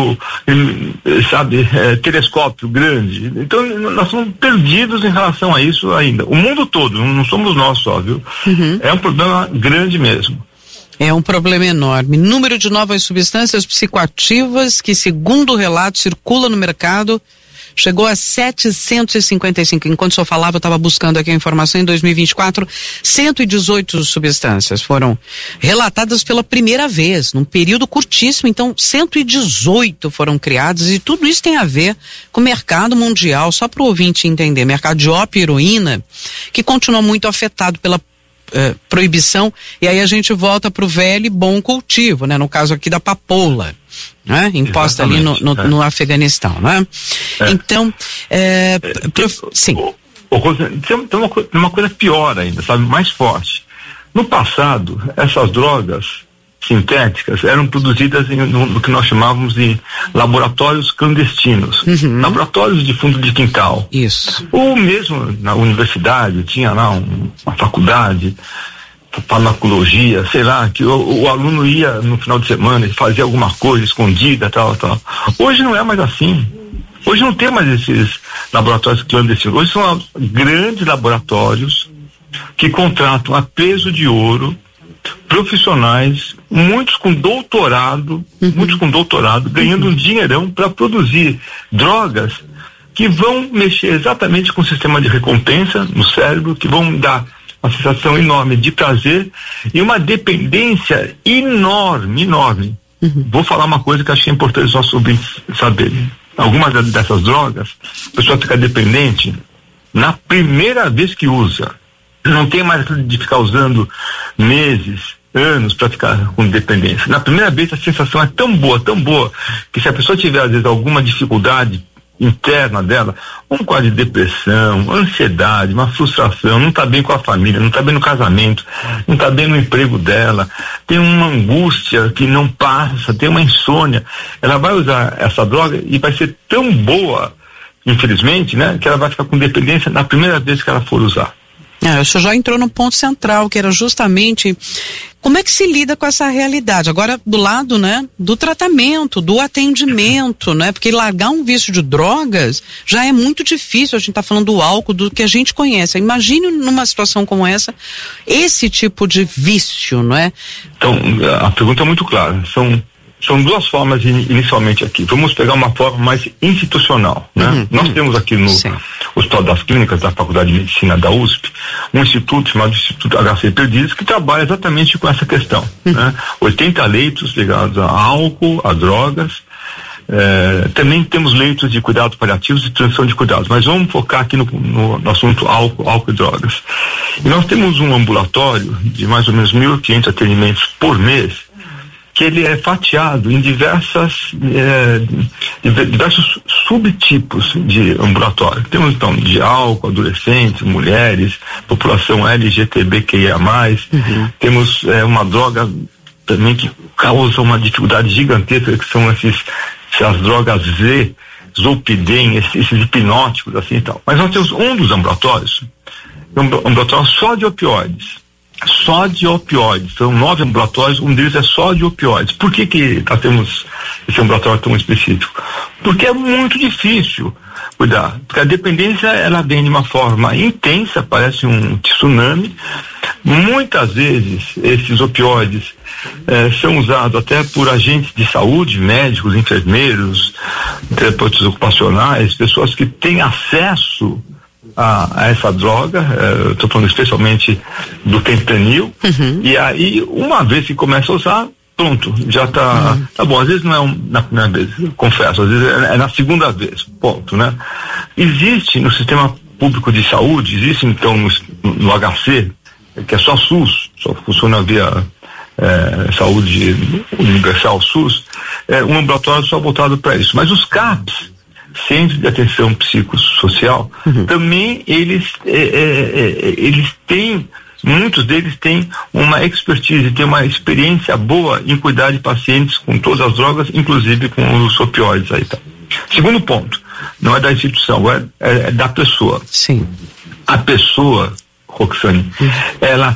telescópio grande. Então nós somos perdidos em relação a isso ainda. O mundo todo, não somos nós só, viu? É um problema grande mesmo. É um problema enorme. Número de novas substâncias psicoativas que, segundo o relato, circula no mercado, chegou a 755. Enquanto o senhor falava, eu estava buscando aqui a informação. Em 2024, 118 substâncias foram relatadas pela primeira vez, num período curtíssimo. Então, 118 foram criadas, e tudo isso tem a ver com o mercado mundial. Só para o ouvinte entender, mercado de ópio e heroína, que continua muito afetado pela proibição, e aí a gente volta para o velho e bom cultivo, né? No caso aqui da papoula, né? Imposta ali no Afeganistão, né? Então, sim. Tem uma coisa pior ainda, sabe? Mais forte. No passado, essas drogas sintéticas eram produzidas no que nós chamávamos de laboratórios clandestinos, laboratórios de fundo de quintal. Isso. Ou mesmo na universidade, tinha lá uma faculdade, farmacologia, sei lá, que o aluno ia no final de semana e fazia alguma coisa escondida, tal. Hoje não é mais assim. Hoje não tem mais esses laboratórios clandestinos. Hoje são grandes laboratórios que contratam a peso de ouro profissionais, muitos com doutorado, ganhando um dinheirão para produzir drogas que vão mexer exatamente com o sistema de recompensa no cérebro, que vão dar uma sensação enorme de prazer e uma dependência enorme. Vou falar uma coisa que achei importante os nossos ouvintes saberem. Algumas dessas drogas, a pessoa fica dependente na primeira vez que usa. Não tem mais de ficar usando meses, anos para ficar com dependência. Na primeira vez a sensação é tão boa, que se a pessoa tiver às vezes alguma dificuldade interna dela, um quadro de depressão, ansiedade, uma frustração, não está bem com a família, não está bem no casamento, não está bem no emprego dela, tem uma angústia que não passa, tem uma insônia, ela vai usar essa droga e vai ser tão boa, infelizmente, né, que ela vai ficar com dependência na primeira vez que ela for usar. O senhor já entrou no ponto central, que era justamente como é que se lida com essa realidade. Agora, do lado, né, do tratamento, do atendimento, né, porque largar um vício de drogas já é muito difícil. A gente está falando do álcool, do que a gente conhece. Imagine numa situação como essa, esse tipo de vício, não é? Então, a pergunta é muito clara. São duas formas inicialmente aqui. Vamos pegar uma forma mais institucional, né? Nós temos aqui no Hospital das Clínicas da Faculdade de Medicina da USP um instituto chamado Instituto HC Perdizes, que trabalha exatamente com essa questão, né? 80 leitos ligados a álcool, a drogas. Também temos leitos de cuidados paliativos e transição de cuidados, mas vamos focar aqui no assunto álcool e drogas. E nós temos um ambulatório de mais ou menos 1.500 atendimentos por mês, que ele é fatiado em diversos subtipos de ambulatório. Temos então de álcool, adolescentes, mulheres, população LGBTQIA+, temos uma droga também que causa uma dificuldade gigantesca, que são essas drogas Zolpidem, esses hipnóticos assim e tal. Mas nós temos um dos ambulatórios, um ambulatório só de opioides. São 9 ambulatórios, um deles é só de opioides. Por que nós temos esse ambulatório tão específico? Porque é muito difícil cuidar, porque a dependência ela vem de uma forma intensa, parece um tsunami. Muitas vezes esses opioides são usados até por agentes de saúde, médicos, enfermeiros, terapeutas ocupacionais, pessoas que têm acesso a essa droga, estou falando especialmente do fentanil, e aí uma vez que começa a usar, pronto, já tá bom. Às vezes não é na primeira vez, confesso, às vezes é na segunda vez, ponto, né? Existe no sistema público de saúde, existe então no HC, que é só SUS, só funciona via saúde universal SUS, um ambulatório só voltado para isso. Mas os CAPs centros de atenção psicossocial, também eles têm, muitos deles têm uma expertise, têm uma experiência boa em cuidar de pacientes com todas as drogas, inclusive com os opioides aí, tá? Segundo ponto, não é da instituição, é da pessoa. Sim. A pessoa, Roxane, ela